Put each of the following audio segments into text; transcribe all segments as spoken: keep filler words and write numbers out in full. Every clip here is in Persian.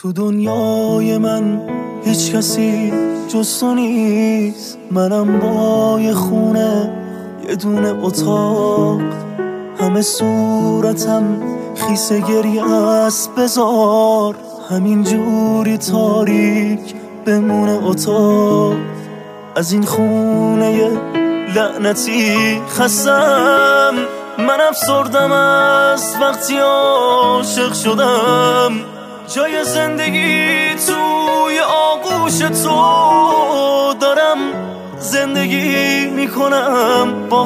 تو دنیای من هیچ کسی جز تو نیست. منم با یه خونه یه دونه اتاق، همه صورتم خیس گریه است. بذار همین جوری تاریک بمونه اتاق. از این خونه لعنتی خستم، من افسردم از وقتی عاشق شدم. جای زندگی توی آغوش تو دارم، زندگی میکنم با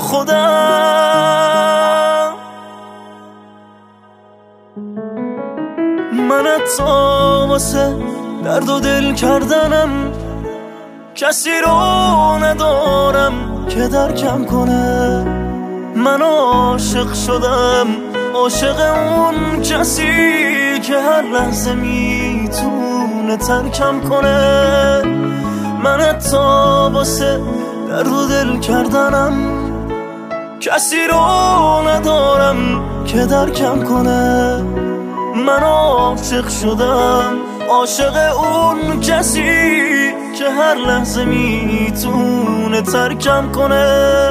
خودم. من حتی واسه درد و دل کردنم کسی رو ندارم که درکم کنه. من عاشق شدم، عاشق اون کسی که هر لحظه میتونه ترکم کنه. من حتی واسه درد و دل کردنم کسی رو ندارم که درکم کنه. من عاشق شدم، عاشق اون کسی که هر لحظه میتونه ترکم کنه.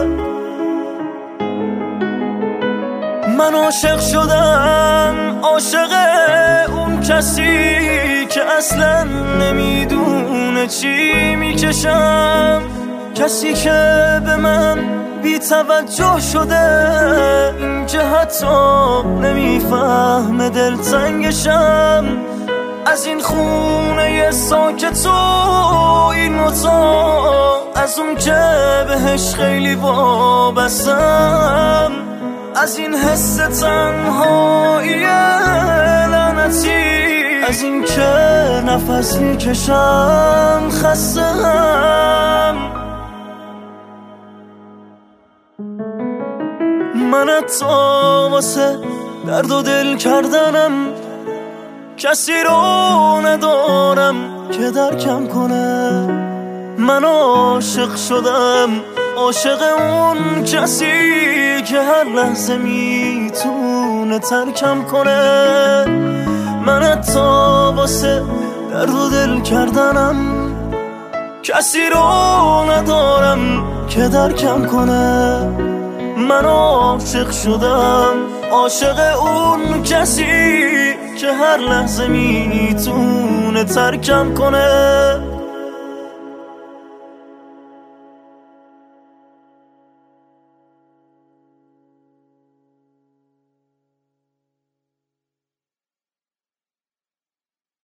من عاشق شدم، عاشق اون کسی که اصلا نمیدونه چی میکشم. کسی که به من بی توجه شده، این که حتی نمیفهمه دلتنگشم. از این خونه ساکت و این اتاق، از اون که بهش خیلی وابستم، از این حس تنهایی لعنتی، از این که نفس میکشم خستم. من حتی واسه درد و دل کردنم کسی رو ندارم که درکم کنه. من عاشق شدم، عاشق اون کسی که هر لحظه میتونه ترکم کنه. من حتی واسه درد و دل کردنم کسی رو ندارم که درکم کنه. من عاشق شدم، عاشق اون کسی که هر لحظه میتونه ترکم کنه.